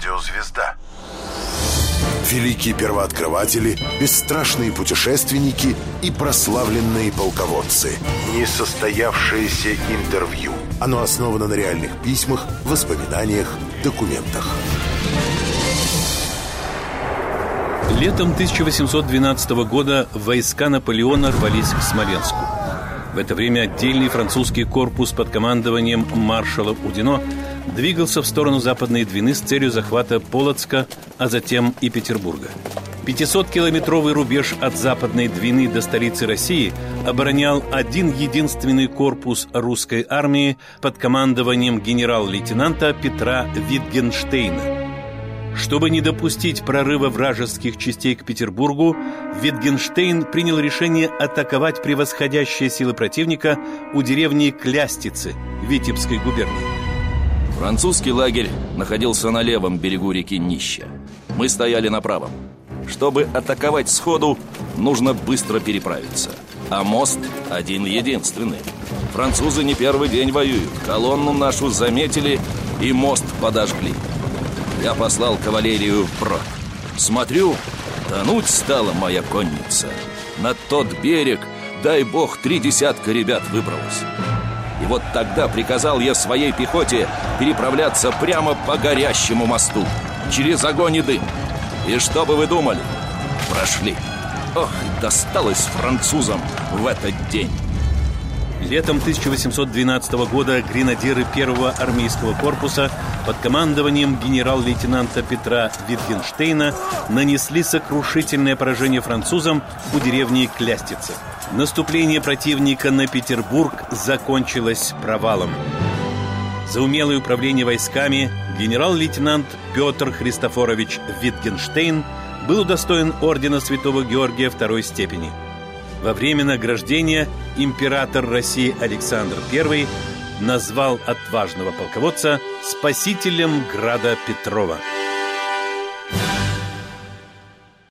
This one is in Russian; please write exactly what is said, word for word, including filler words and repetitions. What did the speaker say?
радиозвезда. Великие первооткрыватели, бесстрашные путешественники и прославленные полководцы. Несостоявшееся интервью. Оно основано на реальных письмах, воспоминаниях, документах. Летом тысяча восемьсот двенадцатого года войска Наполеона рвались к Смоленску. В это время отдельный французский корпус под командованием маршала Удино двигался в сторону Западной Двины с целью захвата Полоцка, а затем и Петербурга. пятисоткилометровый рубеж от Западной Двины до столицы России оборонял один единственный корпус русской армии под командованием генерал-лейтенанта Петра Витгенштейна. Чтобы не допустить прорыва вражеских частей к Петербургу, Витгенштейн принял решение атаковать превосходящие силы противника у деревни Клястицы Витебской губернии. Французский лагерь находился на левом берегу реки Нища. Мы стояли на правом. Чтобы атаковать сходу, нужно быстро переправиться. А мост один-единственный. Французы не первый день воюют. Колонну нашу заметили и мост подожгли. Я послал кавалерию вброд. Смотрю, тонуть стала моя конница. На тот берег, дай бог, три десятка ребят выбралось. И вот тогда приказал я своей пехоте переправляться прямо по горящему мосту, через огонь и дым. И что бы вы думали? Прошли. Ох, досталось французам в этот день. Летом тысяча восемьсот двенадцатого года гренадеры первого армейского корпуса под командованием генерал-лейтенанта Петра Витгенштейна нанесли сокрушительное поражение французам у деревни Клястицы. Наступление противника на Петербург закончилось провалом. За умелое управление войсками генерал-лейтенант Петр Христофорович Витгенштейн был удостоен ордена Святого Георгия второй степени. Во время награждения император России Александр Первый назвал отважного полководца спасителем града Петрова.